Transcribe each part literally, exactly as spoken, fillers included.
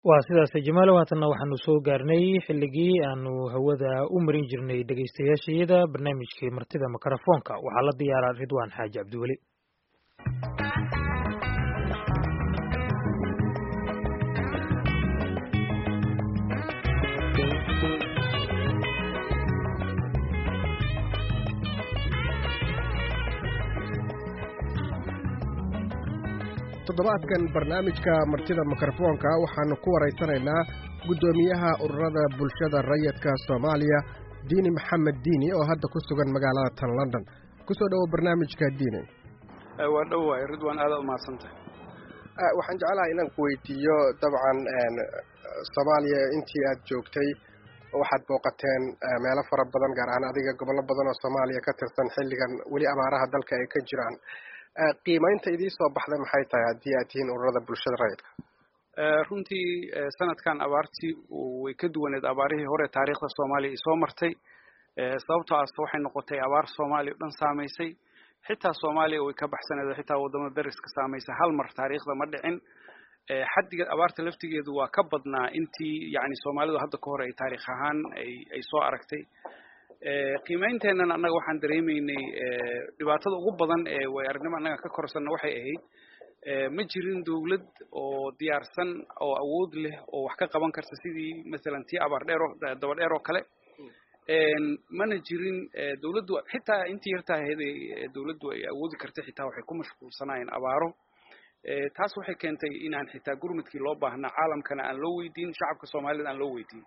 waa sidaas Jamaal waatanna waxaanu soo gaarnay xilligii aanu hawada u marin jirnay dhageystayaashayada barnaamijkii martida makarafoonka waxaa la diyaaraa Ridwaan Xaaji Cabdiweli. toddobaadkan barnaamijka martida makarafoonka waxaanu ku wareysanaynaa guddoomiyaha ururada bulshada rayidka Soomaaliya Diini Maxamed Diini oo hadda ku sugan magaalada tan London. ku soo dhawo barnaamijka Diini. waa dhawaay Ridwaan aad u mahadsantahay. waxaan jeclahay inaan ku weydiiyo dabcan Soomaaliya intii aad joogtay waxaad booqateen meelo fara badan gaar ahaan adiga gobollo badan oo Soomaaliya ka tirsan xilligan weli abaaraha dalka ay ka jiraan. qiimaynta idii soo baxday maxay tahay haddii aad tihiin ururada bulshada rayidka? runtii sanadkan abaartii way ka duwaneed abaarihii hore taariikhda Soomaaliya soo martay sababtoo ah waxay noqotay abaar Soomaaliya dhan saameysay xitaa Soomaaliya way ka baxsaneed xitaa wadamada dariska saameysay hal mar taariikhda ma dhicin xaddiga abaarta laftigeedu waa ka badnaa intii yacni Soomaalidu hadda ka hor ay taariikh ahaan ay ay soo aragtay qiimaynteena annaga waxaan dareemaynay dhibaatada ugu badan ee way aragnimo annaga ka korsanna waxay ahayd ma jirin dawlad oo diyaarsan oo awood leh oo wax ka qaban karta sidii midalan tii abaar dheer oo daba dheer oo kale mana jirin dawladdu xitaa intii yarta ahayd dawladdu ay awoodi kartay xitaa waxay ku mashquulsanaayeen abaaro taas waxay keentay inaan xitaa gurmadkii loo baahnaa caalamkana aan loo weydiin shacabka Soomaalida aan loo weydiin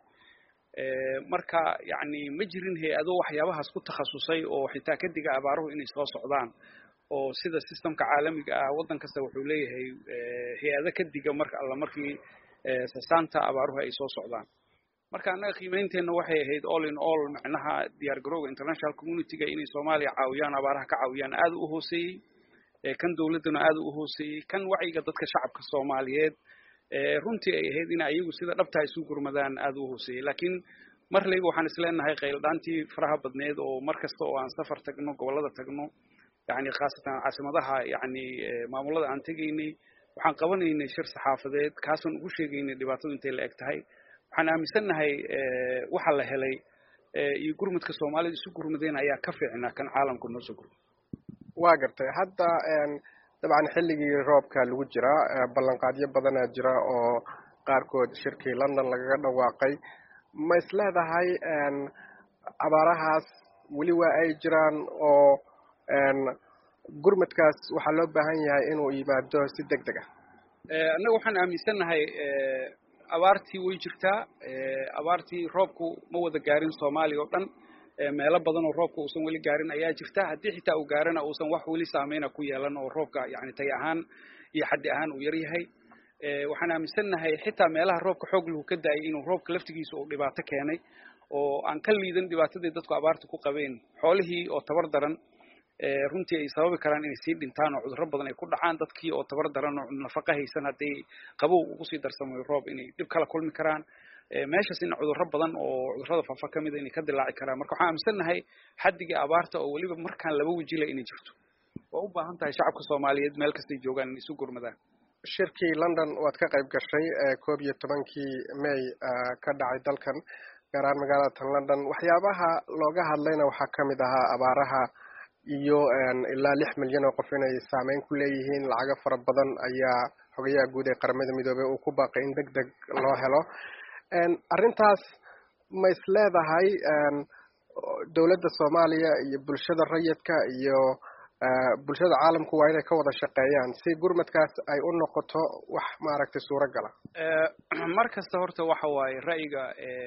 marka yacni ma jirin hay'ado waxyaabahaas ku takhasusay oo xitaa ka diga abaaruhu inay soo socdaan oo sida systemka caalamiga ah waddan kasta wuxuu leeyahay hay'ado ka diga marka alla markii sasaanta abaaruhu ay soo socdaan marka annaga qiimaynteena waxay ahayd all in all macnaha diyaar garowga international community-ga inay Soomaaliya caawiyaan abaaraha ka caawiyaan aad u hooseeyay kan dawladuna aad u hooseeyay kan wacyiga dadka shacabka Soomaaliyeed runtii ay ahayd in ayagu sida dhabta ay isu gurmadaan aad u hooseeyay laakiin marlayba waxaan isleenahay qayldhaantii faraha badneed oo markasta oo aan safar tagno gobolada tagno yacni khaasatan caasimadaha yacni maamulada aan tegaynay waxaan qabanaynay shir saxaafadeed kaasoo ugu sheegaynay dhibaatadu intay la eg tahay waxaan aaminsanahay waxa la helay iyo gurmadka Soomaalida isu gurmadeen ayaa ka fiicnaa kan caalamku noo soo gurmay. waa gartay hadda dabcan xilligii roobka lagu jira ballanqaadyo badan ayaa jira oo qaarkood shirkii London lagaga dhawaaqay ma isleedahay abaarahaas weli waa ay jiraan oo gurmadkaas waxaa loo baahan yahay inuu yimaado si degdeg ah? annaga waxaan aaminsanahay abaartii way jirtaa abaartii roobku ma wada gaarin Soomaaliya oo dhan meelo badan oo roobka uusan weli gaarin ayaa jirta haddii xitaa uu gaarana uusan wax weli saameyn ku yeelan oo roobka yacni tay ahaan iyo xaddi ahaan uu yar yahay waxaan aaminsanahay xitaa meelaha roobka xoog lagu ka daayay inuu roobka laftigiisa uu dhibaato keenay oo aan ka liidan dhibaatadii dadku abaarta ku qabeen xoolihii oo tabar daran runtii ay sababi karaan inay sii dhintaan oo cudurro badan ay ku dhacaan dadkii oo tabar daran oo nafaqo haysan haddii qabow ugu sii darsamo roob inay dhib kala kulmi karaan meeshaas in cudurro badan oo cudurrada faafa ka mid inay ka dilaaci karaan marka waxaan aaminsanahay xaddiga abaarta oo weliba markaan laba wajile inay jirto waa u baahan tahay shacabka Soomaaliyeed meel kasta ay joogaan inay isu gurmadaan. shirkii London waad ka qayb gashay koob iyo tobankii May ka dhacay dalkan gaar ahaan magaalada tan London waxyaabaha looga hadlayna waxaa ka mid ahaa abaaraha iyo ilaa lix milyan oo qof inay saameyn ku leeyihiin lacago fara badan ayaa xogayaha guud ee qaramada midoobay uu ku baaqay in degdeg loo helo arrintaas ma isleedahay dawladda Soomaaliya iyo bulshada rayidka iyo bulshada caalamku waa inay ka wada shaqeeyaan si gurmadkaas ay u noqoto wax maaragtay suuragal ah? markasta horta waxa waaye ra'yiga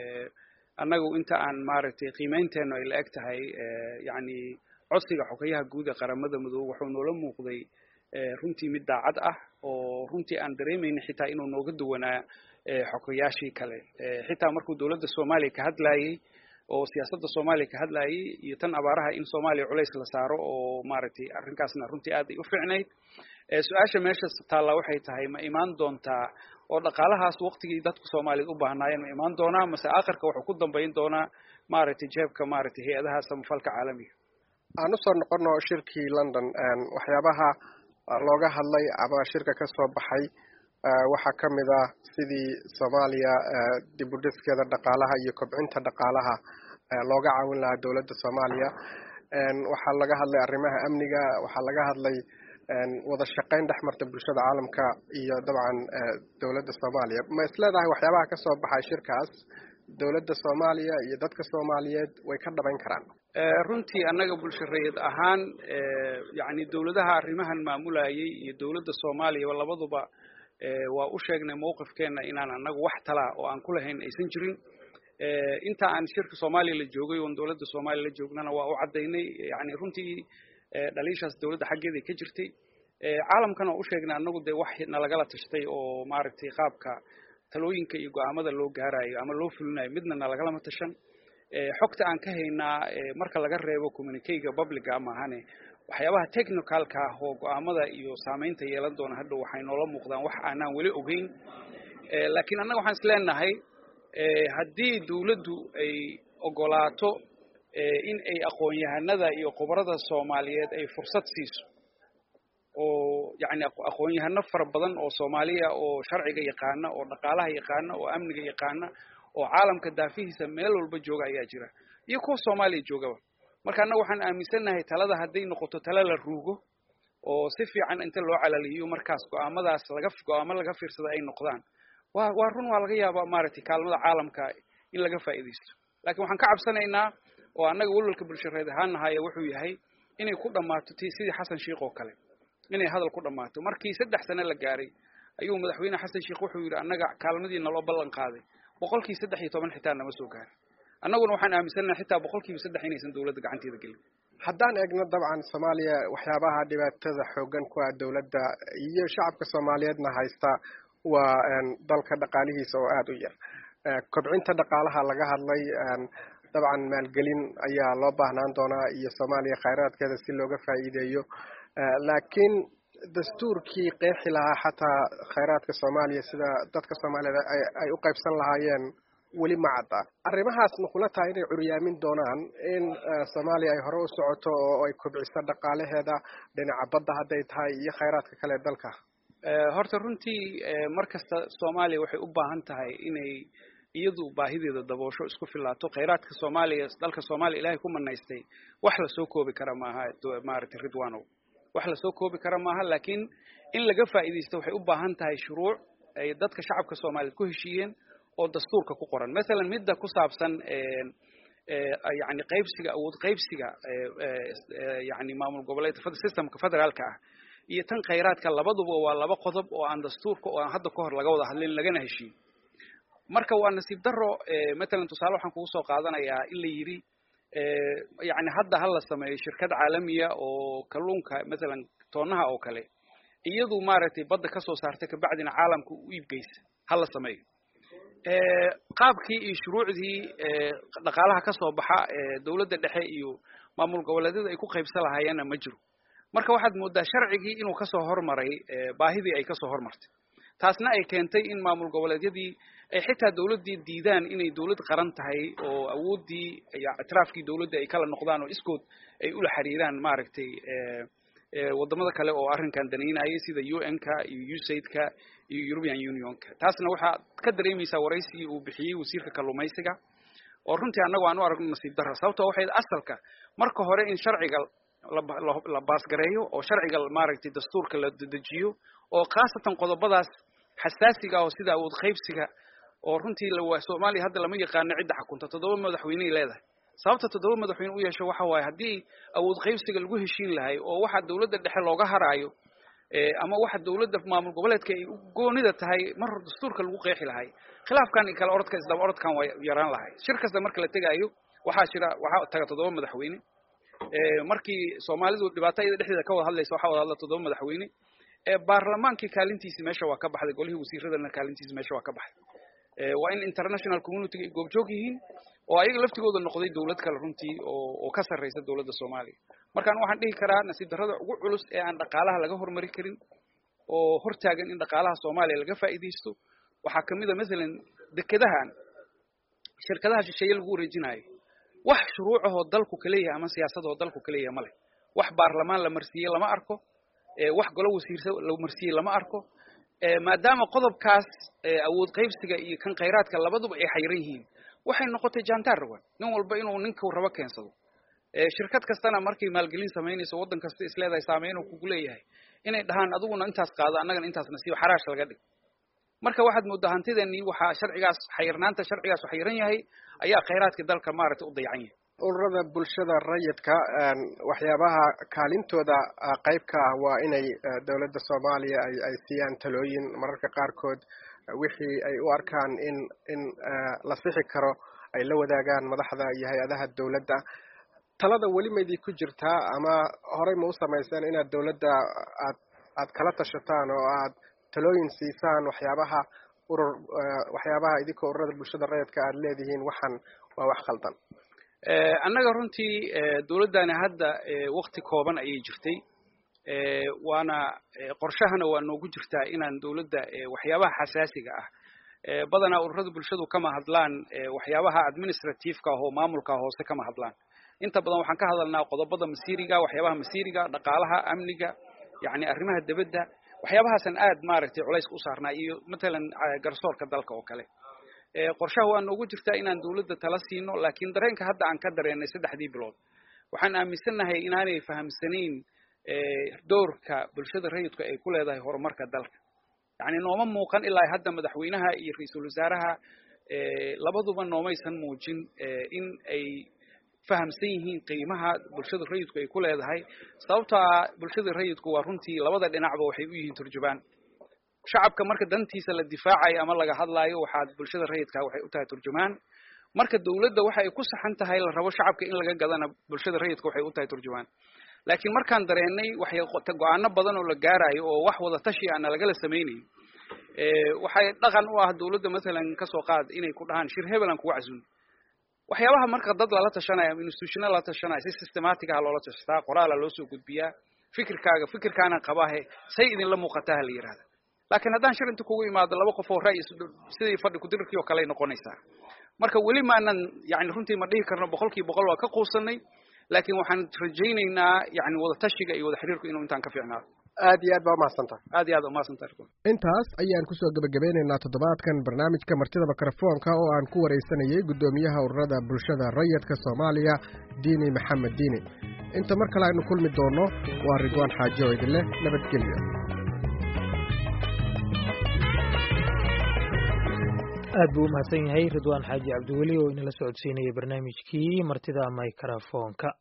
annagu inta aan maaragtay qiimaynteenu ay la eg tahay yacni codsiga xogayaha guud ee qaramada midoobay wuxuu noola muuqday runtii mid daacad ah oo runtii aan dareemayna xitaa inuu nooga duwanaa xogayaashii kale xitaa markuu dawladda Soomaaliya ka hadlayay oo siyaasadda Soomaaliya ka hadlayay iyo tan abaaraha in Soomaaliya culays la saaro oo maaragtay arrinkaasna runtii aad ay u fiicnayd su'aasha meesha taala waxay tahay ma imaan doontaa oo dhaqaalahaas waqtigii dadku Soomaaliyeed u baahnaayeen ma imaan doonaa mase aakhirka wuxuu ku dambeyn doonaa maaragtay jeebka maaragtay hay'adaha samafalka caalamiga? aan u soo noqono shirkii London waxyaabaha looga hadlay ama shirka ka soo baxay waxaa ka mid ah sidii Soomaaliya dib u dhiskeeda dhaqaalaha iyo kobcinta dhaqaalaha looga caawin lahaa dowladda Soomaaliya. waxaa laga hadlay arrimaha amniga, waxaa laga hadlay wada shaqayn dhexmarta bulshada caalamka iyo dabcan dowladda Soomaaliya. ma isleedahay waxyaabaha ka soo baxay shirkaas dowladda Soomaaliya iyo dadka Soomaaliyeed way ka dhaban karaan? runtii annaga bulshareed ahaan yani dowladaha arrimahan maamulayay iyo dowladda Soomaaliya labaduba waa u sheegnay mowqifkeena inaan annagu wax tala oo aan ku lahayn aysan jirin. inta aan shirka Soomaaliya la joogay oo dowladda Soomaaliya la joognana waa u cadeynay yani runtii dhaliishaas dowladda xaggeeda ka jirtay. caalamkana u sheegnay annagu de wax nalagala tashtay oo maaragtay qaabka talooyinka iyo go'aamada loo gaarayo ama loo fulinayo midna nalagalama tashan. xogta aan ka haynaa marka laga reebo communique-ga public ama ahane waxyaabaha technical-ka ah oo go'aamada iyo saameynta yeelan doona hadda waxay noola muuqdaan wax aanan weli ogeyn. laakiin annaga waxaan isleenahay haddii dawladdu ay ogolaato in ay aqoon-yahanada iyo khubarada Soomaaliyeed ay fursad siiso oo yani aqoon-yahano fara badan oo Soomaaliya oo sharciga yaqaana oo dhaqaalaha yaqaana oo amniga yaqaana oo caalamka daafihiisa meel walba jooga ayaa jira iyo kuwa Soomaaliya joogaba. marka annaga waxaan aaminsanahay talada hadday noqoto tala la ruugo oo si fiican inta loo calaliyo markaas go'aamadaas laga go'aamo laga fiirsado ay noqdaan waa waa run waa laga yaabaa maaragtay kaalmada caalamka in laga faa'iideysto. laakiin waxaan ka cabsanaynaa oo annaga walwalka bulshareed ahaan nahay wuxuu yahay inay ku dhamaato sidii Xasan Sheikh oo kale inay hadal ku dhamaato. markii saddex sano la gaaray ayuu madaxweyne Xasan Sheikh wuxuu yiri annaga kaalmadii naloo ballan qaaday boqolkiiba saddex iyo toban xitaa nama soo gaarin. annaguna waxaan aaminsanahay xitaa boqolkiiba saddex inaysan dawladda gacanteeda gelin. haddaan eegno dabcan Soomaaliya waxyaabaha dhibaatada xoogan ku ah dawladda iyo shacabka Soomaaliyeedna haysta waa dalka dhaqaalihiisa oo aad u yar. kobcinta dhaqaalaha laga hadlay dabcan maalgelin ayaa loo baahnaan doonaa iyo Soomaaliya khayraadkeeda si looga faa'iideeyo. laakiin dastuurkii qeexi lahaa xataa khayraadka Soomaaliya sida dadka Soomaaliyeed ay u qaybsan lahaayeen weli ma cadda. arrimahaas ma kula tahay inay curyaamin doonaan in Soomaaliya ay hore u socoto oo ay kobciso dhaqaalaheeda dhinaca badda hadday tahay iyo khayraadka kale ee dalka? horta runtii markasta Soomaaliya waxay u baahan tahay inay iyadu baahideeda daboosho isku filaato. khayraadka Soomaaliya dalka Soomaaliya Ilaahay ku manaystay wax la soo koobi kara maaha maaragtay Ridwaanow wax la soo koobi kara maaha. laakiin in laga faa'iideysto waxay u baahan tahay shuruuc ay dadka shacabka Soomaaliyeed ku heshiiyeen oo dastuurka ku qoran. mesela midda ku saabsan yani qaybsiga awood qaybsiga yani maamul goboleedka systemka federaalka ah iyo tan khayraadka labaduba waa laba qodob oo aan dastuurka oo aan hadda ka hor laga wada hadlin lagana heshiin. marka waa nasiib daro mesela tusaale waxaan kugu soo qaadanayaa in la yiri yani hadda hal la sameeyo shirkad caalamiya oo kalluunka mesela toonaha oo kale iyadu maaragtay badda ka soo saartay ka bacdina caalamka u iibgeysa hal la sameeyo. qaabkii iyo shuruucdii dhaqaalaha ka soo baxa dawladda dhexe iyo maamul goboleedyada ay ku qaybsan lahaayeen ma jiro. marka waxaad moodaa sharcigii inuu ka soo hormaray baahidii ay ka soo hormartay. taasna ay keentay in maamul goboleedyadii ay xitaa dawladdii diidaan inay dawlad qaran tahay oo awoodii iyo itraafkii dawladda ay kala noqdaan oo iskood ay ula xiriiraan maaragtay wadamada kale oo arrinkan daneynayay sida U N-ka iyo U S A I D-ka iyo European Union-ka. taasna waxaa ka dareemaysaa waraysigii uu bixiyey wasiirka kalluumaysiga oo runtii annagu aan u aragno nasiib darro. sababtoo waxay asalka marka hore in sharciga la baasgareeyo oo sharciga maaragtay dastuurka la dedejiyo oo khaasatan qodobadaas xasaasiga oo sida awood qaybsiga oo runtii la Soomaaliya hadda lama yaqaan cidda xukunta toddoba madaxweyne ay leedahay. sababta toddoba madaxweyne u yeesho waxa waaye haddii awood qaybsiga lagu heshiin lahay oo waxa dawladda dhexe looga haraayo ama waxa dawladda maamul goboleedka ay goonida tahay mar dastuurka lagu qeexi lahay khilaafkan kala orodka isdaba orodkan way yaraan lahay. shir kasta marka la tagaayo waxa jira waxa taga toddoba madaxweyne markii Soomaalidu dhibaatada dhexdeeda ka wada hadlayso waxa wada hadla toddoba madaxweyne ee baarlamaankii kaalintiisa meesha waa ka baxday golihii wasiiradana kaalintiisa meesha waa ka baxday. waa in international community ay goob joog yihiin oo ayaga laftigooda noqday dawlad kale runtii oo oo ka sarreysa dawladda Soomaaliya. markaan waxaan dhihi karaa nasiib darrada ugu culus ee aan dhaqaalaha laga hormari karin oo hortaagan in dhaqaalaha Soomaaliya laga faa'iideysto waxa kamid ah mesela dekedahan shirkadaha shisheeye lagu wareejinayo wax shuruucahoo dalku kaleeyahay ama siyaasadoo dalku kaleeyahay male. wax baarlamaan la marsiiyey lama arko wax golo wasiirsa la marsiiyey lama arko maadaama qodobkaas awood qaybsiga iyo kan khayraadka labaduba ay xayran yihiin waxay noqotay jantar rawan nin walba inuu ninka rabo keensado shirkad kastana markay maalgelin sameynayso wadan kasta isleedahay saameyn uu kugu leeyahay inay dhahaan adiguna intaas qaado annagana intaas nasiib xaraash laga dhig marka waxaad moodaa hantidani waxa sharcigaas xayrnaanta sharcigaas xayran yahay ayaa khayraadka dalka maaragtay u dayacan yahay ururada bulshada rayidka waxyaabaha kaalintooda qaybka ah waa inay dawladda Soomaaliya ay ay siiyaan talooyin mararka qaarkood wixii ay u arkaan in in la sixi karo ay la wadaagaan madaxda iyo hay'adaha dawladda talada wali meedii ku jirtaa ama horey ma u sameeysan inaad dawladda aad aad kala tashataan oo aad talooyin siisaan waxyaabaha urur waxyaabaha idinka ururada bulshada rayidka aad leedihiin waxan waa wax khaldan annaga runtii dawladdaana hadda waqti kooban ayay jirtay waana qorshahana waa noogu jirtaa inaan dawladda waxyaabaha xasaasiga ah badanaa ururada bulshadu kama hadlaan waxyaabaha administrative-ka oo maamulka hoose kama hadlaan inta badan waxaan ka hadalnaa qodobada masiiriga waxyaabaha masiiriga dhaqaalaha amniga yacni arrimaha dibadda waxyaabahaasaan aad maaragtay culays u saarnaa iyo matalan garsoorka dalka oo kale qorshaha waa noogu jirtaa inaan dawladda tala siino laakiin dareenka hadda aan ka dareenay saddexdii bilood waxaan aaminsanahay inaanay fahamsanayn doorka bulshada rayidku ay ku leedahay horumarka dalka yacni nooma muuqan ilaa hadda madaxweynaha iyo ra-iisul wasaaraha labaduba noomaysan muujin in ay fahamsan yihiin qiimaha bulshada rayidku ay ku leedahay sababtoo ah bulshada rayidku waa runtii labada dhinacba waxay u yihiin turjubaan shacabka marka dantiisa la difaacayo ama laga hadlaayo waxaad bulshada rayidka waxay u tahay turjumaan marka dawladda waxa ay ku saxan tahay la rabo shacabka in laga gadana bulshada rayidka waxay u tahay turjumaan laakiin markaan dareenay waxay go'aano badan oo la gaarayo oo wax wada tashi aan laga la sameeyay ee waxay dhaqan u ah dawladda mesela ka soo qaad inay ku dhahan shir hebelan ku wacsun waxyaabaha marka dad la tashanayo institutional la tashanayo si systematic ah loo tashtaa qoraal loo soo gudbiyaa fikirkaaga fikirkaana qabahay say idin la muuqataa la yiraahdo laakiin haddaan shir inta kugu imaado laba qof oo raay sidii fadhi ku dirkii oo kale noqonaysaa marka weli maanan yani runtii ma dhihi karno boqolkiiba boqol waa ka quusanay laakiin waxaan rajaynaynaa yani wada tashiga iyo wada xiriirku inuu intaan ka fiicnaado aad iyo aad baa mahadsantahay aad iyo aad mahadsantahay intaas ayaan kusoo gabagabeynaynaa toddobaadkan barnaamijka martida mikrofoonka oo aan ku wareysanayay guddoomiyaha ururada bulshada rayidka Soomaaliya Diini Maxamed Diini inta mar kale aynu kulmi doono waa Ridwaan Xaaji oo idin leh nabadgelyo aad buu mahadsan yahay Ridwaan Xaaji Cabdiweli oo inala socodsiinayay barnaamijkii martida mikrofoonka